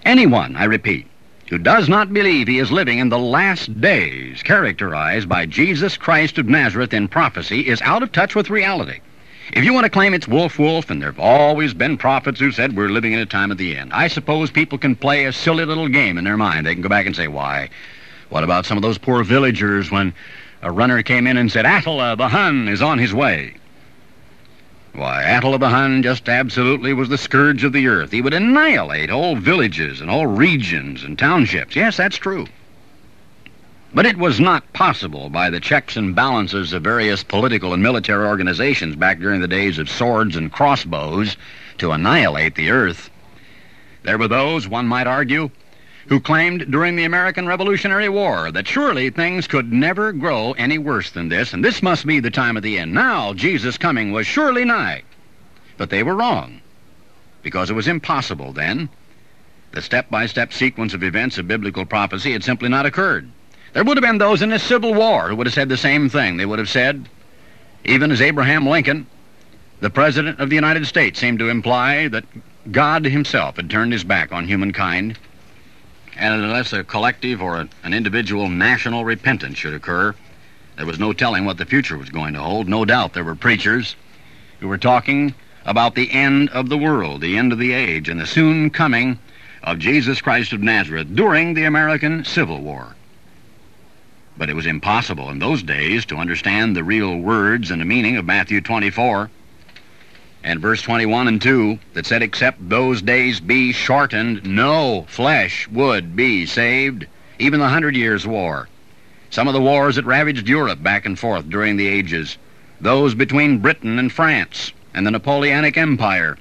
Anyone, I repeat, who does not believe he is living in the last days characterized by Jesus Christ of Nazareth in prophecy is out of touch with reality. If you want to claim it's wolf, and there have always been prophets who said we're living in a time of the end, I suppose people can play a silly little game in their mind. They can go back and say, why? What about some of those poor villagers when a runner came in and said, Attila the Hun is on his way? Why, Attila the Hun just absolutely was the scourge of the earth. He would annihilate whole villages and whole regions and townships. Yes, that's true. But it was not possible by the checks and balances of various political and military organizations back during the days of swords and crossbows to annihilate the earth. There were those, one might argue, who claimed during the American Revolutionary War that surely things could never grow any worse than this, and this must be the time of the end. Now, Jesus' coming was surely nigh. But they were wrong, because it was impossible then. The step-by-step sequence of events of biblical prophecy had simply not occurred. There would have been those in the Civil War who would have said the same thing. They would have said, even as Abraham Lincoln, the President of the United States, seemed to imply that God himself had turned his back on humankind, and unless a collective or an individual national repentance should occur, there was no telling what the future was going to hold. No doubt there were preachers who were talking about the end of the world, the end of the age, and the soon coming of Jesus Christ of Nazareth during the American Civil War. But it was impossible in those days to understand the real words and the meaning of Matthew 24 and verse 21 and 2 that said, except those days be shortened, no flesh would be saved, even the 100 Years' War. Some of the wars that ravaged Europe back and forth during the ages, those between Britain and France and the Napoleonic Empire.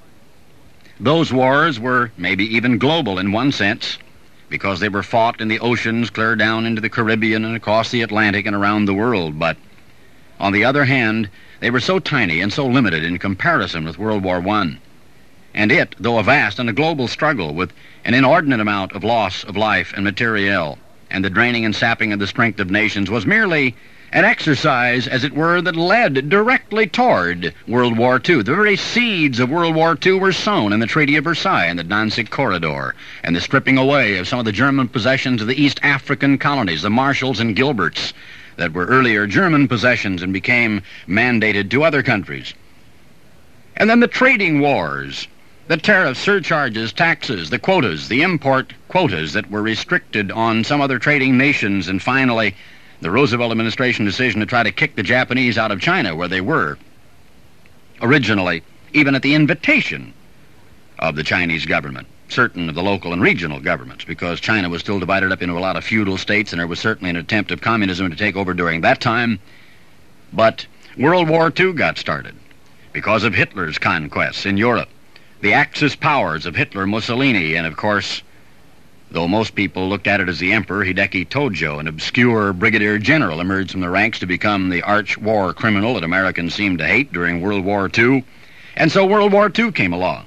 Those wars were maybe even global in one sense, because they were fought in the oceans clear down into the Caribbean and across the Atlantic and around the world. But on the other hand, they were so tiny and so limited in comparison with World War I. And it, though a vast and a global struggle with an inordinate amount of loss of life and materiel, and the draining and sapping of the strength of nations, was merely an exercise, as it were, that led directly toward World War II. The very seeds of World War II were sown in the Treaty of Versailles and the Danzig Corridor, and the stripping away of some of the German possessions of the East African colonies, the Marshalls and Gilberts, that were earlier German possessions and became mandated to other countries. And then the trading wars, the tariffs, surcharges, taxes, the quotas, the import quotas that were restricted on some other trading nations, and finally the Roosevelt administration decision to try to kick the Japanese out of China, where they were originally, even at the invitation of the Chinese government, certain of the local and regional governments, because China was still divided up into a lot of feudal states, and there was certainly an attempt of communism to take over during that time. But World War II got started because of Hitler's conquests in Europe, the Axis powers of Hitler, Mussolini, and of course, though most people looked at it as the Emperor, Hideki Tojo, an obscure brigadier general, emerged from the ranks to become the arch war criminal that Americans seemed to hate during World War II. And so World War II came along.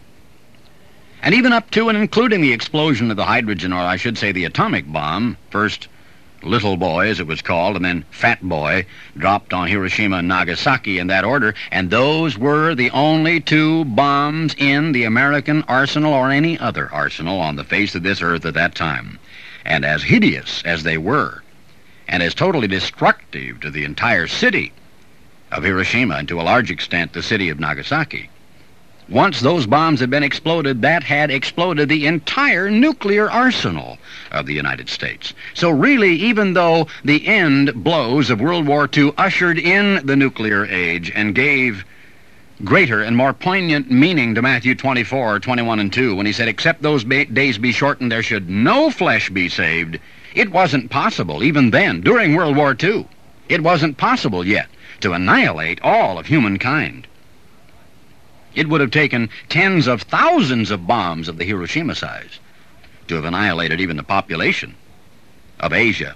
And even up to and including the explosion of the hydrogen, or I should say the atomic bomb, first Little Boy, as it was called, and then Fat Boy, dropped on Hiroshima and Nagasaki in that order, and those were the only two bombs in the American arsenal or any other arsenal on the face of this earth at that time. And as hideous as they were, and as totally destructive to the entire city of Hiroshima, and to a large extent the city of Nagasaki, once those bombs had been exploded, that had exploded the entire nuclear arsenal of the United States. So really, even though the end blows of World War II ushered in the nuclear age and gave greater and more poignant meaning to Matthew 24, 21 and 2, when he said, except those days be shortened, there should no flesh be saved, it wasn't possible, even then, during World War II, it wasn't possible yet to annihilate all of humankind. It would have taken tens of thousands of bombs of the Hiroshima size to have annihilated even the population of Asia.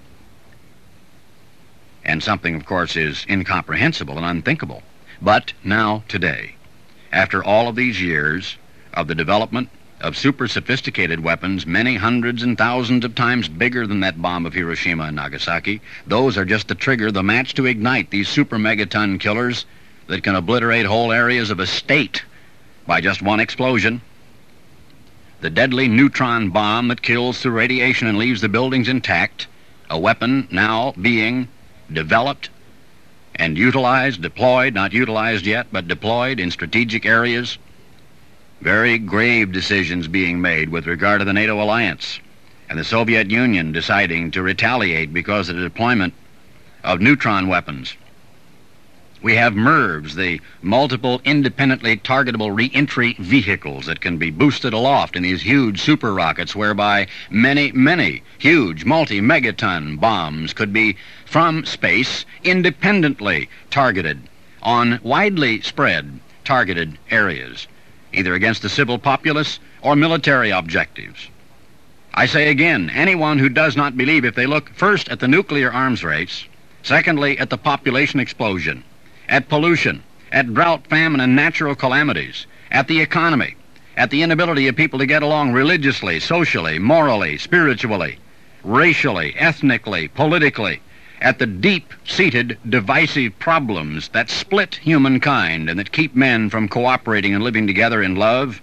And something, of course, is incomprehensible and unthinkable. But now, today, after all of these years of the development of super sophisticated weapons, many hundreds and thousands of times bigger than that bomb of Hiroshima and Nagasaki, those are just the trigger, the match to ignite these super megaton killers that can obliterate whole areas of a state by just one explosion. the deadly neutron bomb that kills through radiation and leaves the buildings intact, a weapon now being developed and utilized, deployed, not utilized yet, but deployed in strategic areas. Very grave decisions being made with regard to the NATO alliance and the Soviet Union deciding to retaliate because of the deployment of neutron weapons. We have MIRVs, the multiple independently targetable re-entry vehicles that can be boosted aloft in these huge super rockets, whereby many huge multi-megaton bombs could be from space independently targeted on widely spread targeted areas, either against the civil populace or military objectives. I say again, anyone who does not believe, if they look first at the nuclear arms race, secondly at the population explosion, at pollution, at drought, famine, and natural calamities, at the economy, at the inability of people to get along religiously, socially, morally, spiritually, racially, ethnically, politically, at the deep-seated divisive problems that split humankind and that keep men from cooperating and living together in love.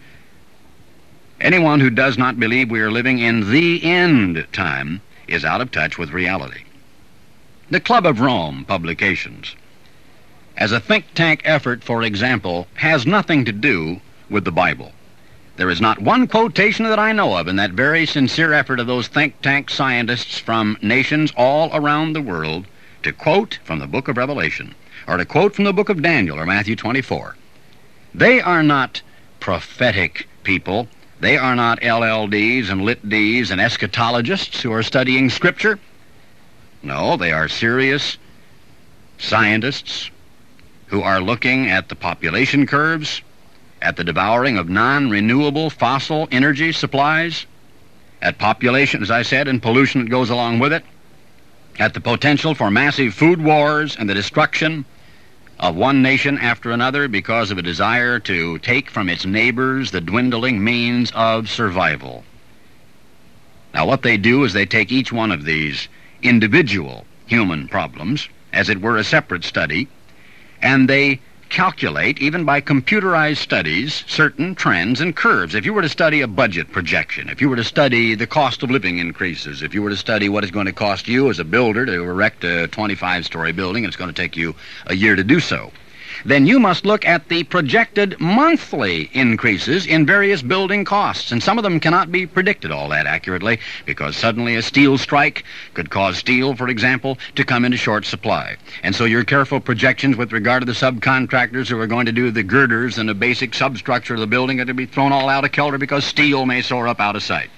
Anyone who does not believe we are living in the end time is out of touch with reality. The Club of Rome publications, as a think tank effort, for example, has nothing to do with the Bible. There is not one quotation that I know of in that very sincere effort of those think tank scientists from nations all around the world to quote from the book of Revelation or to quote from the book of Daniel or Matthew 24. They are not prophetic people. They are not LLDs and LitDs and eschatologists who are studying Scripture. No, they are serious scientists who are looking at the population curves, at the devouring of non-renewable fossil energy supplies, at population, as I said, and pollution that goes along with it, at the potential for massive food wars and the destruction of one nation after another because of a desire to take from its neighbors the dwindling means of survival. Now, what they do is they take each one of these individual human problems, as it were a separate study, and they calculate, even by computerized studies, certain trends and curves. If you were to study a budget projection, if you were to study the cost of living increases, if you were to study what it's going to cost you as a builder to erect a 25-story building, and it's going to take you a year to do so, then you must look at the projected monthly increases in various building costs. And some of them cannot be predicted all that accurately because suddenly a steel strike could cause steel, for example, to come into short supply. And so your careful projections with regard to the subcontractors who are going to do the girders and the basic substructure of the building are to be thrown all out of kilter because steel may soar up out of sight.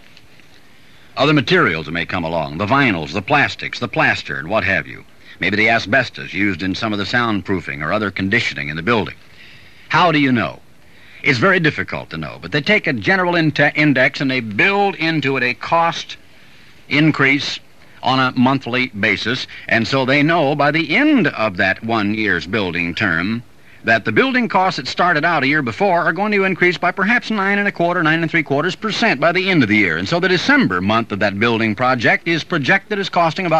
Other materials may come along, the vinyls, the plastics, the plaster, and what have you. Maybe the asbestos used in some of the soundproofing or other conditioning in the building. How do you know? It's very difficult to know, but they take a general index and they build into it a cost increase on a monthly basis, and so they know by the end of that 1 year's building term that the building costs that started out a year before are going to increase by perhaps 9.25% by the end of the year. And so the December month of that building project is projected as costing about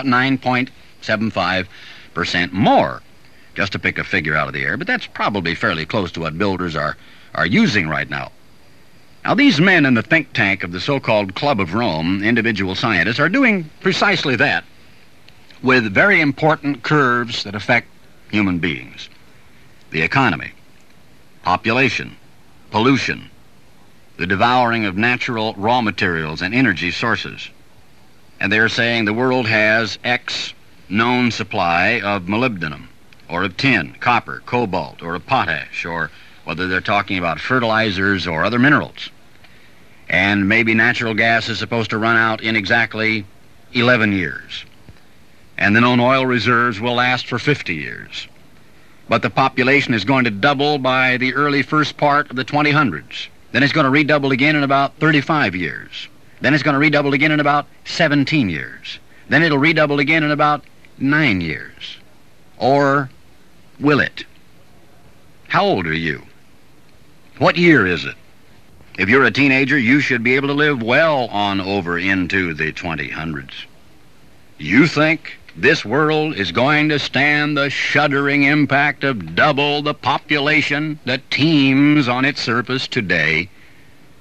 9.75% more, just to pick a figure out of the air, but that's probably fairly close to what builders are using right now. Now, these men in the think tank of the so-called Club of Rome, individual scientists, are doing precisely that with very important curves that affect human beings. The economy, population, pollution, the devouring of natural raw materials and energy sources. And they're saying the world has X known supply of molybdenum, or of tin, copper, cobalt, or of potash, or whether they're talking about fertilizers or other minerals. And maybe natural gas is supposed to run out in exactly 11 years. And the known oil reserves will last for 50 years. But the population is going to double by the early first part of the 2000s. Then it's going to redouble again in about 35 years. Then it's going to redouble again in about 17 years. Then it'll redouble again in about 9 years. Or will it? How old are you? What year is it? If you're a teenager, you should be able to live well on over into the 2000s. You think this world is going to stand the shuddering impact of double the population that teems on its surface today?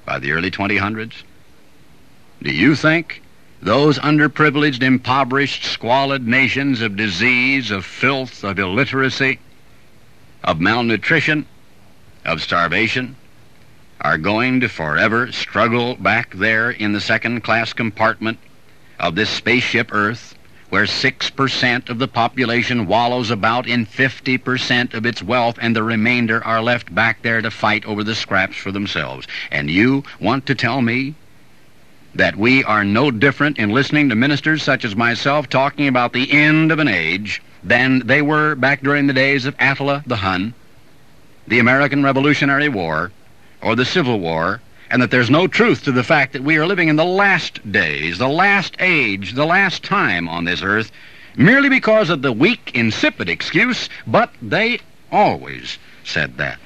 by the early 2000s? Do you think those underprivileged, impoverished, squalid nations of disease, of filth, of illiteracy, of malnutrition, of starvation, are going to forever struggle back there in the second-class compartment of this spaceship Earth, where 6% of the population wallows about in 50% of its wealth, and the remainder are left back there to fight over the scraps for themselves? And you want to tell me that we are no different in listening to ministers such as myself talking about the end of an age than they were back during the days of Attila the Hun, the American Revolutionary War, or the Civil War, and that there's no truth to the fact that we are living in the last days, the last age, the last time on this earth, merely because of the weak, insipid excuse, but they always said that.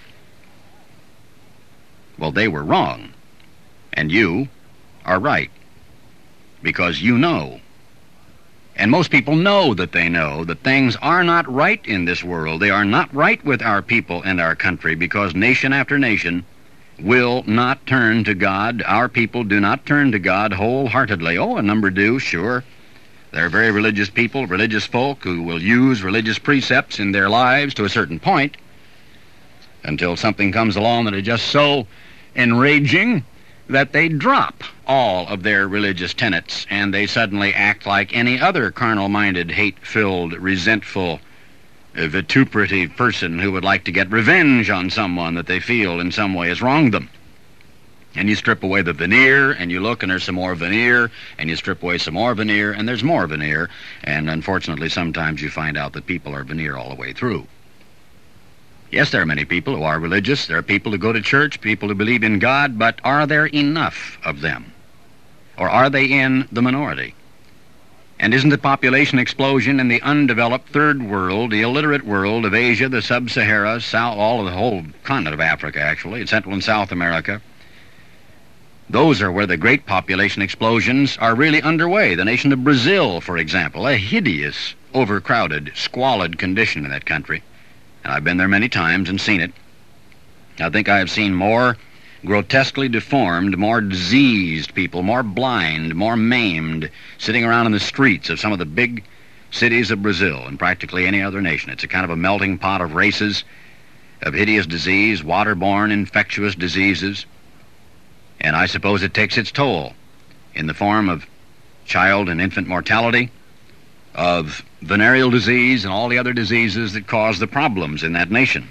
Well, they were wrong, and you are right, because you know. And most people know that they know that things are not right in this world. They are not right with our people and our country, because nation after nation will not turn to God. Our people do not turn to God wholeheartedly. Oh, a number do, sure. They're very religious people, religious folk who will use religious precepts in their lives to a certain point until something comes along that is just so enraging that they drop all of their religious tenets and they suddenly act like any other carnal-minded, hate-filled, resentful, vituperative person who would like to get revenge on someone that they feel in some way has wronged them. And you strip away the veneer, and you look, and there's some more veneer, and you strip away some more veneer, and there's more veneer, and unfortunately sometimes you find out that people are veneer all the way through. Yes, there are many people who are religious. There are people who go to church, people who believe in God, but are there enough of them? Or are they in the minority? And isn't the population explosion in the undeveloped third world, the illiterate world of Asia, the sub-Sahara, all of the whole continent of Africa, actually, Central and South America, those are where the great population explosions are really underway. The nation of Brazil, for example, a hideous, overcrowded, squalid condition in that country. And I've been there many times and seen it. I think I have seen more grotesquely deformed, more diseased people, more blind, more maimed, sitting around in the streets of some of the big cities of Brazil and practically any other nation. It's a kind of a melting pot of races, of hideous disease, waterborne, infectious diseases. And I suppose it takes its toll in the form of child and infant mortality, of venereal disease and all the other diseases that cause the problems in that nation.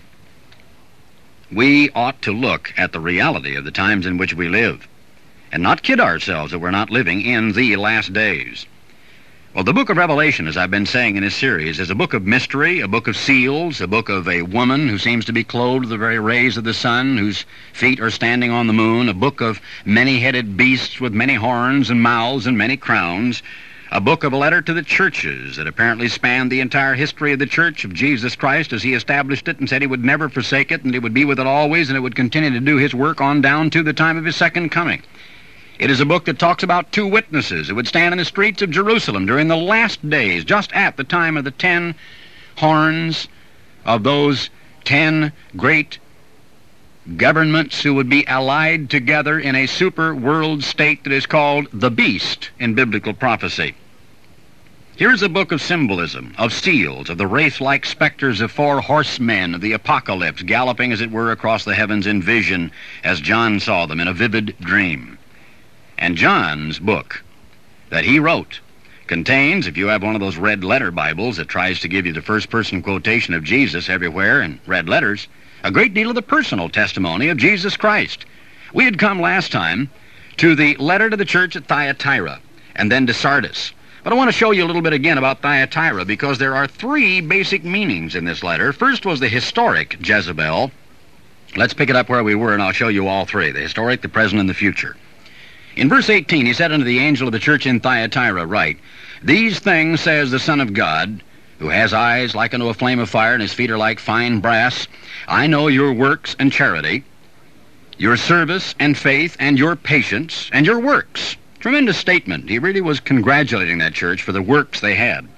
We ought to look at the reality of the times in which we live and not kid ourselves that we're not living in the last days. Well, the book of Revelation, as I've been saying in this series, is a book of mystery, a book of seals, a book of a woman who seems to be clothed with the very rays of the sun, whose feet are standing on the moon, a book of many-headed beasts with many horns and mouths and many crowns, a book of a letter to the churches that apparently spanned the entire history of the Church of Jesus Christ as he established it and said he would never forsake it and he would be with it always and it would continue to do his work on down to the time of his second coming. It is a book that talks about two witnesses who would stand in the streets of Jerusalem during the last days, just at the time of the 10 horns of those 10 great governments who would be allied together in a super world state that is called the beast in biblical prophecy. Here's a book of symbolism, of seals, of the wraith-like specters of 4 horsemen of the apocalypse, galloping as it were across the heavens in vision as John saw them in a vivid dream. And John's book that he wrote contains, if you have one of those red letter Bibles that tries to give you the first-person quotation of Jesus everywhere in red letters, a great deal of the personal testimony of Jesus Christ. We had come last time to the letter to the church at Thyatira and then to Sardis. But I want to show you a little bit again about Thyatira because there are 3 basic meanings in this letter. First was the historic Jezebel. Let's pick it up where we were and I'll show you all 3, the historic, the present, and the future. In verse 18, he said unto the angel of the church in Thyatira, write, These things says the Son of God, who has eyes like unto a flame of fire, and his feet are like fine brass. I know your works and charity, your service and faith, and your patience, and your works. Tremendous statement. He really was congratulating that church for the works they had.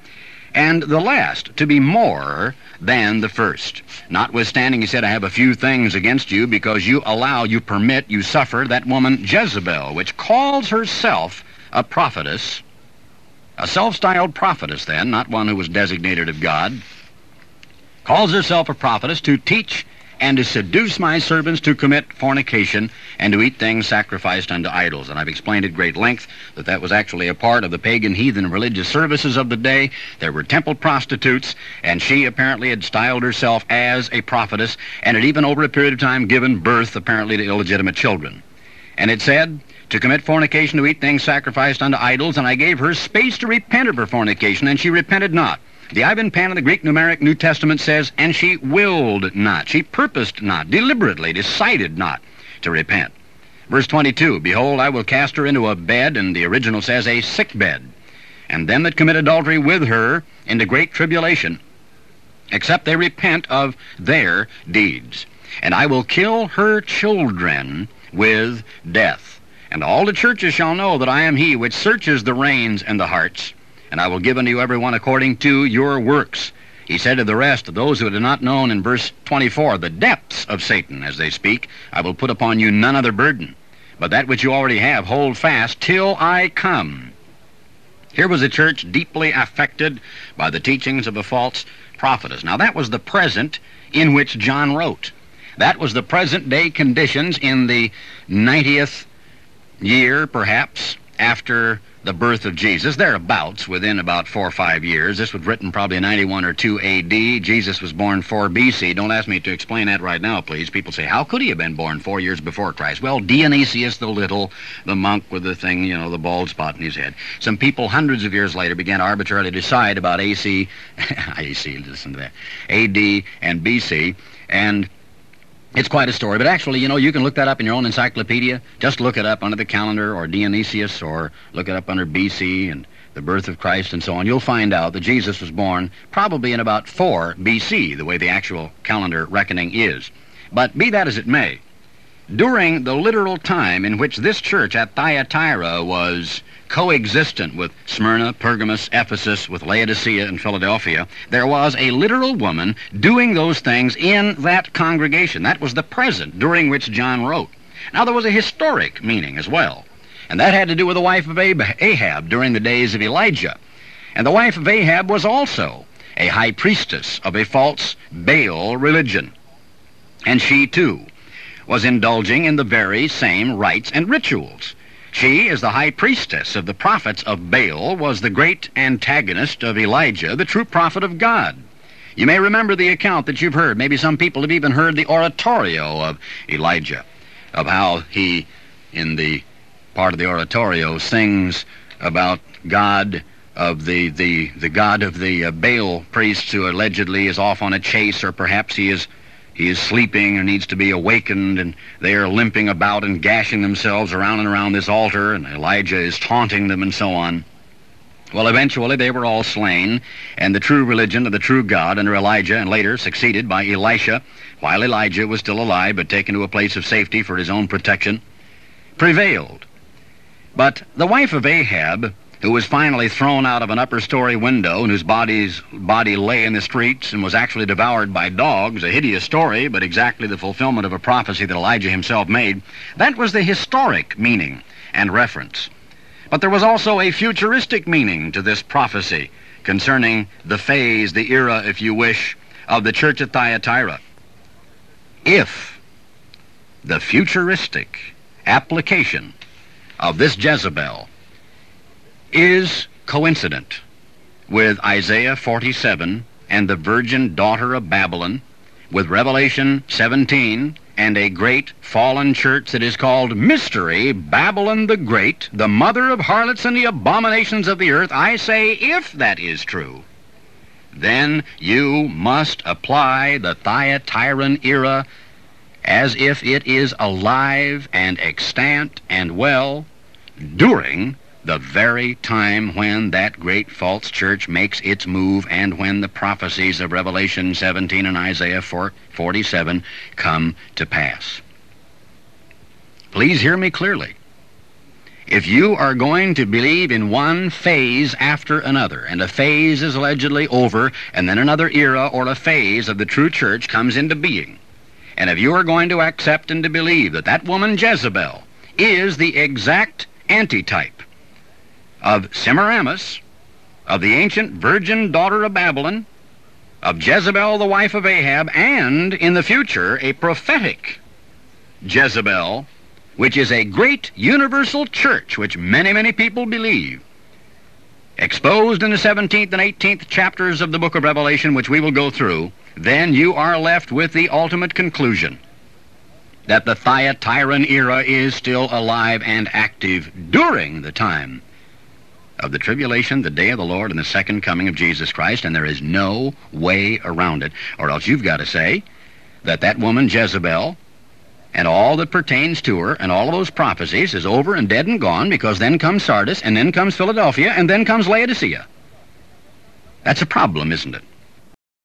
and the last to be more than the first. Notwithstanding, he said, I have a few things against you, because you allow, you permit, you suffer that woman Jezebel, which calls herself a prophetess, a self-styled prophetess then, not one who was designated of God, calls herself a prophetess, to teach and to seduce my servants to commit fornication and to eat things sacrificed unto idols. And I've explained at great length that that was actually a part of the pagan heathen religious services of the day. There were temple prostitutes, and she apparently had styled herself as a prophetess, and had even over a period of time given birth apparently to illegitimate children. And it said, to commit fornication, to eat things sacrificed unto idols, and I gave her space to repent of her fornication, and she repented not. The Ivan Pan of the Greek Numeric New Testament says, and she willed not. She purposed not, deliberately decided not to repent. Verse 22, behold, I will cast her into a bed, and the original says a sick bed, and them that commit adultery with her into great tribulation, except they repent of their deeds. And I will kill her children with death. And all the churches shall know that I am he which searches the reins and the hearts, and I will give unto you every one according to your works. He said to the rest of those who had not known in verse 24, the depths of Satan, as they speak, I will put upon you none other burden, but that which you already have, hold fast till I come. Here was a church deeply affected by the teachings of a false prophetess. Now that was the present in which John wrote. That was the present day conditions in the 90th year, perhaps, after the birth of Jesus, thereabouts, within about 4 or 5 years. This was written probably in 91 or 2 A.D. Jesus was born 4 B.C. Don't ask me to explain that right now, please. People say, how could he have been born 4 years before Christ? Well, Dionysius the Little, the monk with the thing, you know, the bald spot in his head. Some people hundreds of years later began to arbitrarily decide about A.C., listen to that, A.D. and B.C., and it's quite a story, but actually, you know, you can look that up in your own encyclopedia. Just look it up under the calendar, or Dionysius, or look it up under B.C. and the birth of Christ and so on. You'll find out that Jesus was born probably in about 4 B.C., the way the actual calendar reckoning is. But be that as it may, during the literal time in which this church at Thyatira was coexistent with Smyrna, Pergamos, Ephesus, with Laodicea and Philadelphia, there was a literal woman doing those things in that congregation. That was the present during which John wrote. Now there was a historic meaning as well, and that had to do with the wife of Ahab during the days of Elijah. And the wife of Ahab was also a high priestess of a false Baal religion, and she too was indulging in the very same rites and rituals. She, as the high priestess of the prophets of Baal, was the great antagonist of Elijah, the true prophet of God. You may remember the account that you've heard. Maybe some people have even heard the oratorio of Elijah, of how he, in the part of the oratorio, sings about God of the God of the Baal priests, who allegedly is off on a chase, or perhaps he is sleeping or needs to be awakened, and they are limping about and gashing themselves around and around this altar, and Elijah is taunting them and so on. Well, eventually they were all slain, and the true religion of the true God under Elijah, and later succeeded by Elisha, while Elijah was still alive but taken to a place of safety for his own protection, prevailed. But the wife of Ahab, who was finally thrown out of an upper-story window and whose body lay in the streets and was actually devoured by dogs, a hideous story, but exactly the fulfillment of a prophecy that Elijah himself made, that was the historic meaning and reference. But there was also a futuristic meaning to this prophecy concerning the phase, the era, if you wish, of the church at Thyatira. If the futuristic application of this Jezebel is coincident with Isaiah 47 and the virgin daughter of Babylon, with Revelation 17 and a great fallen church that is called Mystery Babylon the Great, the mother of harlots and the abominations of the earth, I say, if that is true, then you must apply the Thyatiran era as if it is alive and extant and well during the very time when that great false church makes its move, and when the prophecies of Revelation 17 and Isaiah 47 come to pass. Please hear me clearly. If you are going to believe in one phase after another, and a phase is allegedly over, and then another era or a phase of the true church comes into being, and if you are going to accept and to believe that that woman Jezebel is the exact antitype of Semiramis, of the ancient virgin daughter of Babylon, of Jezebel, the wife of Ahab, and in the future a prophetic Jezebel, which is a great universal church, which many, many people believe, exposed in the 17th and 18th chapters of the book of Revelation, which we will go through, then you are left with the ultimate conclusion that the Thyatiran era is still alive and active during the time of the tribulation, the day of the Lord, and the second coming of Jesus Christ, and there is no way around it. Or else you've got to say that that woman Jezebel and all that pertains to her and all of those prophecies is over and dead and gone, because then comes Sardis, and then comes Philadelphia, and then comes Laodicea. That's a problem, isn't it?